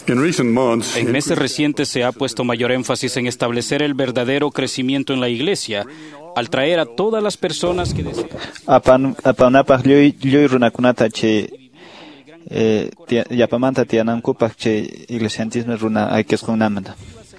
En meses recientes se ha puesto mayor énfasis en establecer el verdadero crecimiento en la Iglesia, al traer a todas las personas que desean. Apanapaq lluy runakunata yapamanta tiyanankupak chay iglesiantismo runa aykisqunamanta.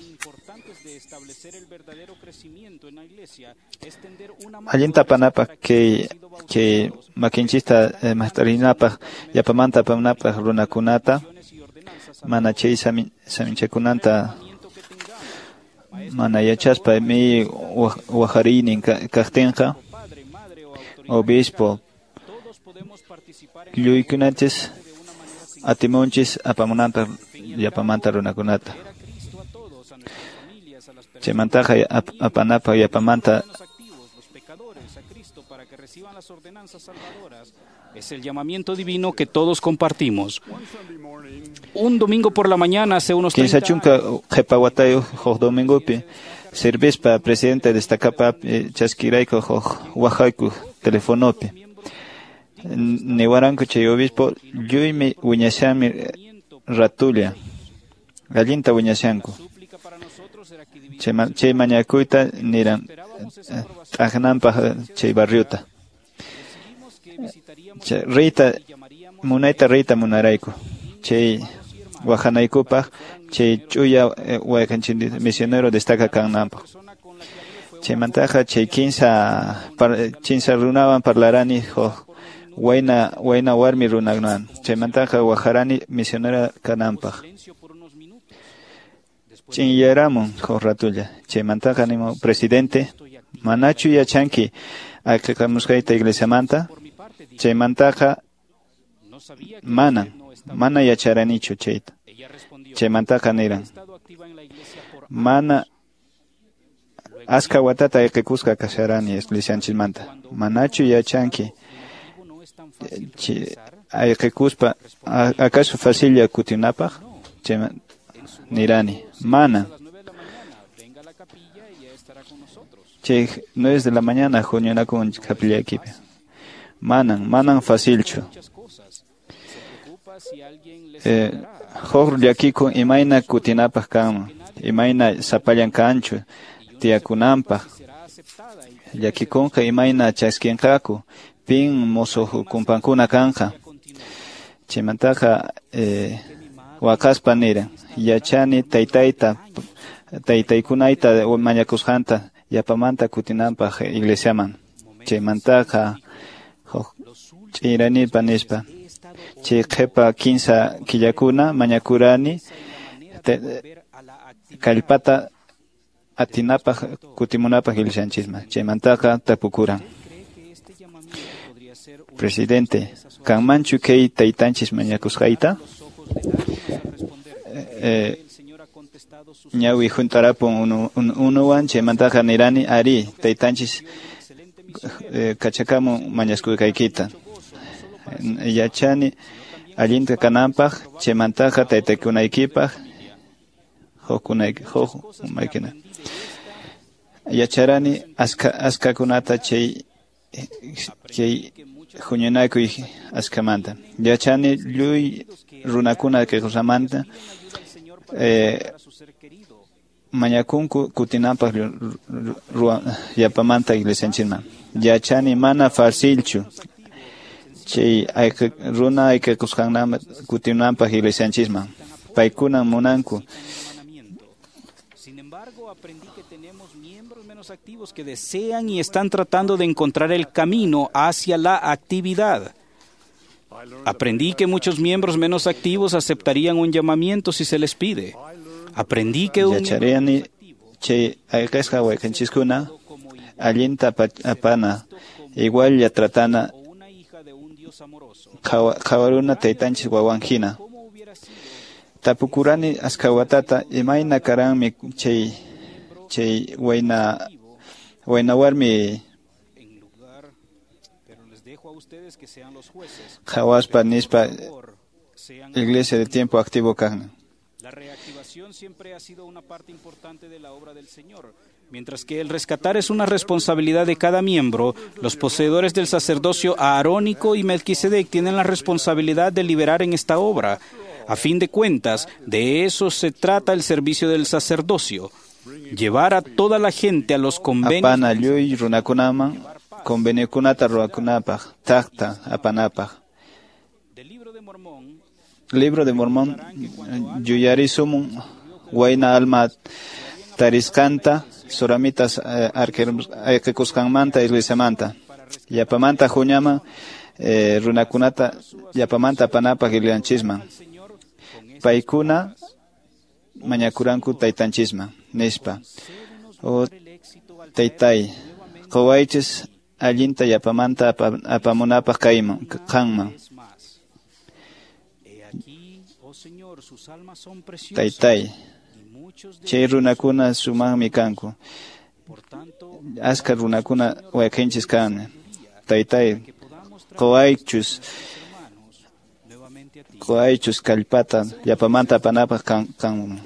Allinta apanapaq kay makinchista maqt'arinapaq yapamanta apanapaq runakunata mana chay saminchakunanta mana yachaspa mi wajarinin kaqtinqa obispo lluykunatis atimunchis apamunanta yapamanta runakunata chaymantaqa apanapaq yapamanta es el llamamiento divino que todos compartimos. Un domingo por la mañana, hace unos 30 años, domingopi servispa presidente destacapa chaskirayku wajayku telefonopi niwaranku chay obispo lluymi wiñashami ratulla allinta wiñashanku chay mañakuyta niran t'aqnanpaq chay barriota reyta munarayku chay wajanaykupaq chay ch'uya wayqanchik misionero destaca kannanpaq chaymantaqa chay 15 runawan parlarani wayna warmi runakunawan chaymantaqa wajarani misionera kananpaq ch'inyaramun ratulla chaymantaqa nima presidente manachu yachanki aqiqamusqayta iglesiamanta chaymantaqa mana yacharanichu chayta chaymantaqa niran mana aska watata aqikusqa kasharani iglesianchismanta manachu yachanki aqikuspa acaso facilya kutinapaq nirani mana chay 9 de la mañana huñunakun kapillakipi manan facilchu huk llakiku imayna kutinapaq kanman imayna sapallan kanchu tiyakunanpaq llakikunqa imayna chaskinqaku pin musuq kumpankuna kanqa chaymantaqa waqaspa niran yachani taytaykunayta mañakusqanta yapamanta kutinanpaq iglesiaman chaymantaqa ch'iranipa nispa chay qhipa 15 killakuna mañakurani kallpata atinapaq kutimunapaq iglesianchisman chaymantaqa tapukuran presidente kanmanchu kay taytanchis mañakusqayta ñawi juntarapun unuwan chaymantaqa nirani ari taytanchis kachakamun mañaskukaykita yachani allinta kananpaq chaymantaqa taytaykunaykipaq hukumaykina yacharani askakunata chay huñunakuy askamanta yachani lluy runakuna qiqusqamanta mañakunku kutinanpaq yapamanta iglesianchisman yachani mana facilchu chay runa ayqikusqanman kutinanpaq iglesianchisman paykuna munanku. Sin embargo, aprendí que tenemos miembros menos activos que desean y están tratando de encontrar el camino hacia la actividad. Aprendí que muchos miembros menos activos aceptarían un llamamiento si se les pide. Aprendí que un yacharani chay ayqisqa wayqanchiskuna allinta apana igual yatratana qawaruna taytanchis wawanhina tapukurani aska watata imayna karanmi chay wayna warmi qhawaspa nispa iglesia de tiempo activo kan. La reactivación siempre ha sido una parte importante de la obra del Señor. Mientras que el rescatar es una responsabilidad de cada miembro, los poseedores del sacerdocio aarónico y Melquisedec tienen la responsabilidad de liberar en esta obra. A fin de cuentas, de eso se trata el servicio del sacerdocio. Llevar a toda la gente a los convenios. Apana lluy runakunaman, convenio kunata ruakunapaj, takta apanapaj. Del libro de Mormón, Libro de Mormón, Yuyarisumun, Huayna Alma Tariscanta, Soramitas Arquecuscanmanta, Iglesia Manta, Yapamanta Juñama, Runakunata, Yapamanta Panapa, Gilianchisma, Paikuna, Mañacurancu, Taitanchisma, Nispa, O Taitai, Kowaiches, Allinta, Yapamanta, Apamunapa, Kanma. Taitai, Chay runakuna sumaqmi kanku. Askha runakuna wakinchis kan. Taitai, qawaychus kallpata yapamanta panapaq kan.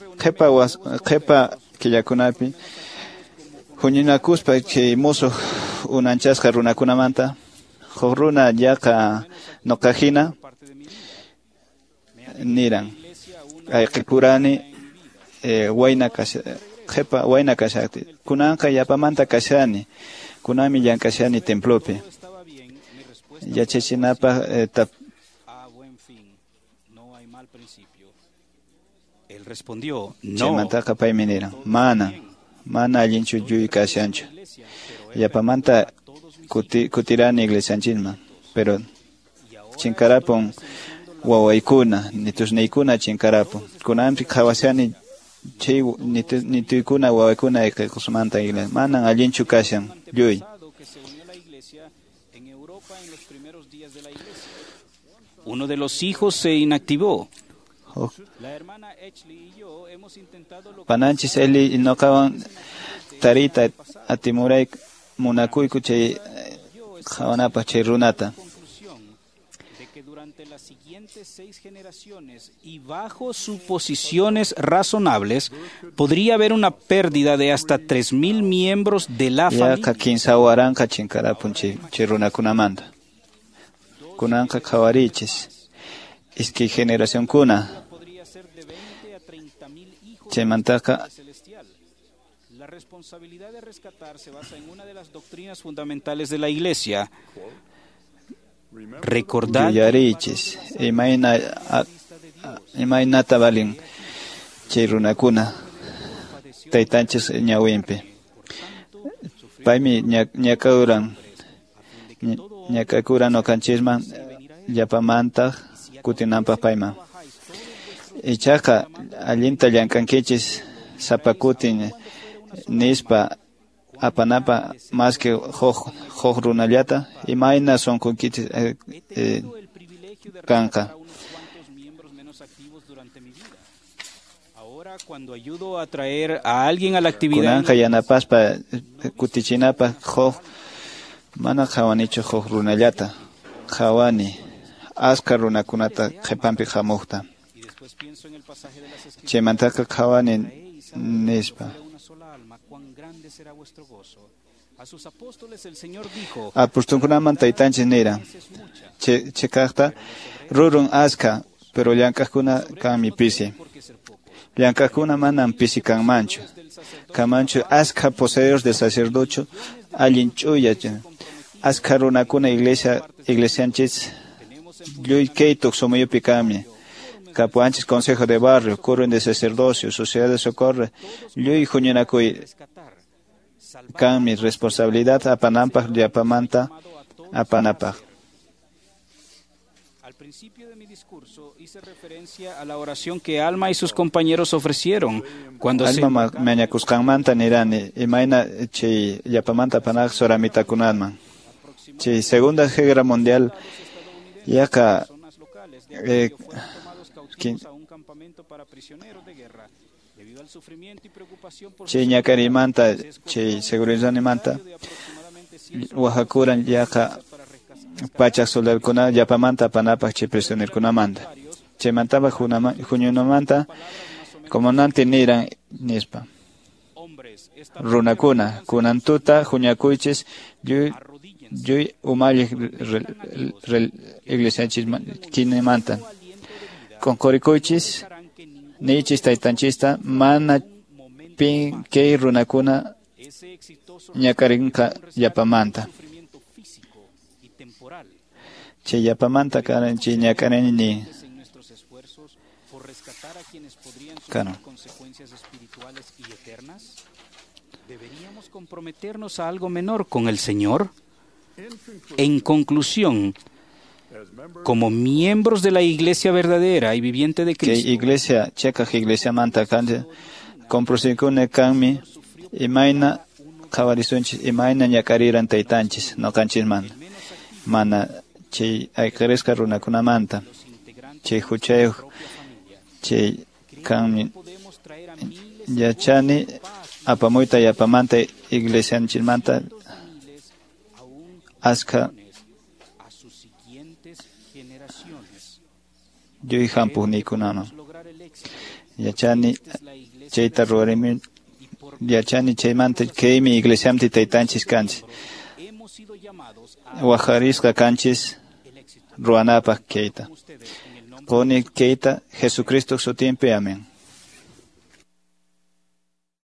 Qhipa killakunapi huñinakuspa chay musuq unanchasqa runakunamanta huk runa yaqa nuqajina niran ayqikurani wayna kashakti kunanqa yapamanta kashani kunami llankashani templopi yachachinapaq Él respondió, no. Chaymantaqa paymi niran mana allinchu lluy kashanchu yapamanta kutirani iglesianchisman pero chinkarapun wawaykuna nitusniykuna chinkarapun kunanpi qhawashani chay nituykuna wawaykuna ayqikusmanta iglesia manan allinchu kashan lluy. Uno de los hijos se inactivó. Pananchis Eli noqawan tarita atimuray munakuyku chay qhawanapaq chay runata. Durante las siguientes 6 generaciones y bajo suposiciones razonables, podría haber una pérdida de hasta 3,000 miembros de la familia. Yaqa kinsa waranqa chinkarapun chay runakunamanta. Kunanqa qhawarichis. Iskay generación kuna. Chaymantaqa la responsabilidad de rescatar se basa en una de las doctrinas fundamentales de la Iglesia. Recordar yuyarichis imaynata valin chay runakuna taytanchis ñawinpi paymi ñakakuran noqanchisman yapamanta kutinanpaq payman ichaqa allinta llankankichis sapakutin nispa apanapa más que huk runallata imayna sonkunkichis kanqa. Ahora cuando ayudo a traer a alguien a la actividad kunanqa yanapaspa kutichinapa huk mana qhawanichu huk runallata qhawani askha runakunata qhipanpi hamuqta chaymantaqa qhawani nispa. A sus apóstoles el Señor dijo: apustunkunaman taytanchis nira chikaqta rurun askha pero llankaqkuna kanmi pisi llankaqkuna manan pisi kanmanchu askha poseedores del sacerdocio allin ch'uya askha runakuna iglesianchis lluy kaytuq sumuyupi kanmi kapuanchis consejo de barrio curren de sacerdocio sociedad de socorro lluy huñunakuy kanmi responsabilidad apananpaq yapamanta apanapaq. Al principio de mi discurso hice referencia a la oración que Alma y sus compañeros ofrecieron cuando Alma mañakusqanmanta nirani imayna chay yapamanta apanaq soramitakunanman chay Segunda Guerra Mundial yaqa chay ñakarimanta chay seguridadmanta wahakuran yaqa pachak soldadukuna yapamanta apanapaq chay prisionerkunamanta chaymantapaq huñunamanta comandante niran nispa runakuna kunantuta huñakuychis lluy umalliq iglesianchismanta concoricuychis, nichis taytanchista, mana pin kay runakuna ñakarinka yapamanta. Che yapamanta karanchi ñakarini. Claro. ¿Deberíamos comprometernos a algo menor con el Señor? En conclusión, como miembros de la Iglesia verdadera y viviente de Que Cristo, iglesia, checa iglesia manta kanje, comprosikune kanmi, imaina kawarisunchis, imaina ñakariran taytanchis, no kanchis man. Mana, che aykaresca runakuna manta, che huchayu, che kanmi, yachani, apamuita yapamanta iglesia manta, aska, yo y hampu nikunano. Yachani, cheita ruarimi, yachani cheimante, keimi iglesiamti taitanchis kanchis. Wajarisca canchis, ruanapa keita. Poni keita, Jesucristo su tiempo, amén.